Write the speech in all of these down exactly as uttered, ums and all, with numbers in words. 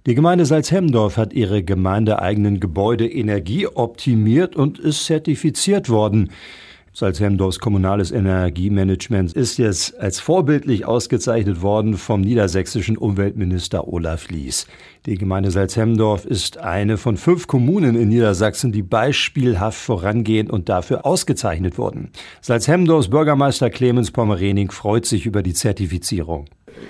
Die Gemeinde Salzhemmendorf hat ihre gemeindeeigenen Gebäude energieoptimiert und ist zertifiziert worden. Salzhemmendorfs kommunales Energiemanagement ist jetzt als vorbildlich ausgezeichnet worden vom niedersächsischen Umweltminister Olaf Lies. Die Gemeinde Salzhemmendorf ist eine von fünf Kommunen in Niedersachsen, die beispielhaft vorangehen und dafür ausgezeichnet wurden. Salzhemmendorfs Bürgermeister Clemens Pommerening freut sich über die Zertifizierung.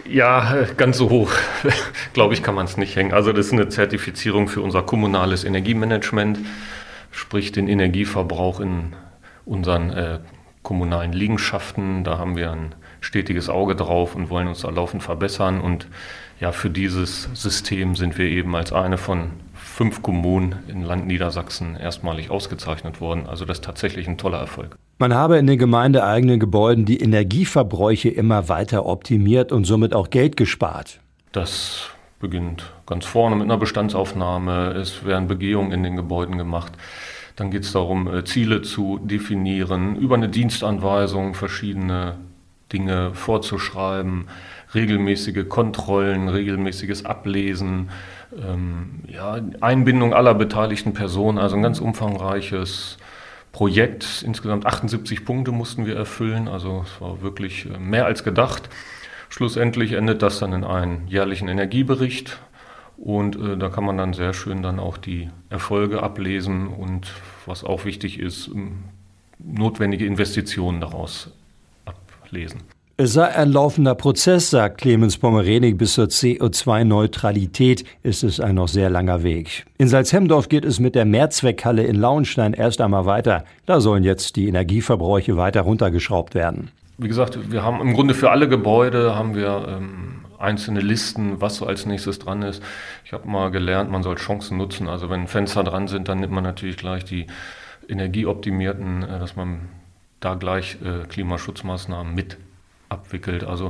Ja, ganz so hoch, glaube ich, kann man es nicht hängen. Also das ist eine Zertifizierung für unser kommunales Energiemanagement, sprich den Energieverbrauch in unseren äh, kommunalen Liegenschaften. Da haben wir ein stetiges Auge drauf und wollen uns da laufend verbessern. Und ja, für dieses System sind wir eben als eine von fünf Kommunen im Land Niedersachsen erstmalig ausgezeichnet worden. Also das ist tatsächlich ein toller Erfolg. Man habe in den gemeindeeigenen Gebäuden die Energieverbräuche immer weiter optimiert und somit auch Geld gespart. Das beginnt ganz vorne mit einer Bestandsaufnahme. Es werden Begehungen in den Gebäuden gemacht. Dann geht es darum, Ziele zu definieren, über eine Dienstanweisung verschiedene Dinge vorzuschreiben, regelmäßige Kontrollen, regelmäßiges Ablesen, ähm, ja, Einbindung aller beteiligten Personen, also ein ganz umfangreiches Projekt. Insgesamt achtundsiebzig Punkte mussten wir erfüllen, also es war wirklich mehr als gedacht. Schlussendlich endet das dann in einem jährlichen Energiebericht. Und äh, da kann man dann sehr schön dann auch die Erfolge ablesen und was auch wichtig ist, notwendige Investitionen daraus ablesen. Es sei ein laufender Prozess, sagt Clemens Pommerening. Bis zur C O zwei Neutralität ist es ein noch sehr langer Weg. In Salzhemmendorf geht es mit der Mehrzweckhalle in Lauenstein erst einmal weiter. Da sollen jetzt die Energieverbräuche weiter runtergeschraubt werden. Wie gesagt, wir haben im Grunde für alle Gebäude haben wir ähm, einzelne Listen, was so als nächstes dran ist. Ich habe mal gelernt, man soll Chancen nutzen. Also wenn Fenster dran sind, dann nimmt man natürlich gleich die energieoptimierten, äh, dass man da gleich äh, Klimaschutzmaßnahmen mit abwickelt. Also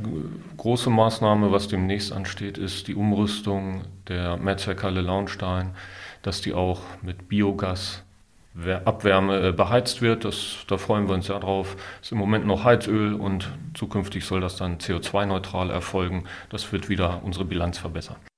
große Maßnahme, was demnächst ansteht, ist die Umrüstung der Mehrzweckhalle Lauenstein, dass die auch mit Biogas Abwärme beheizt wird. Das, da freuen wir uns ja drauf. Es ist im Moment noch Heizöl und zukünftig soll das dann C O zwei neutral erfolgen. Das wird wieder unsere Bilanz verbessern.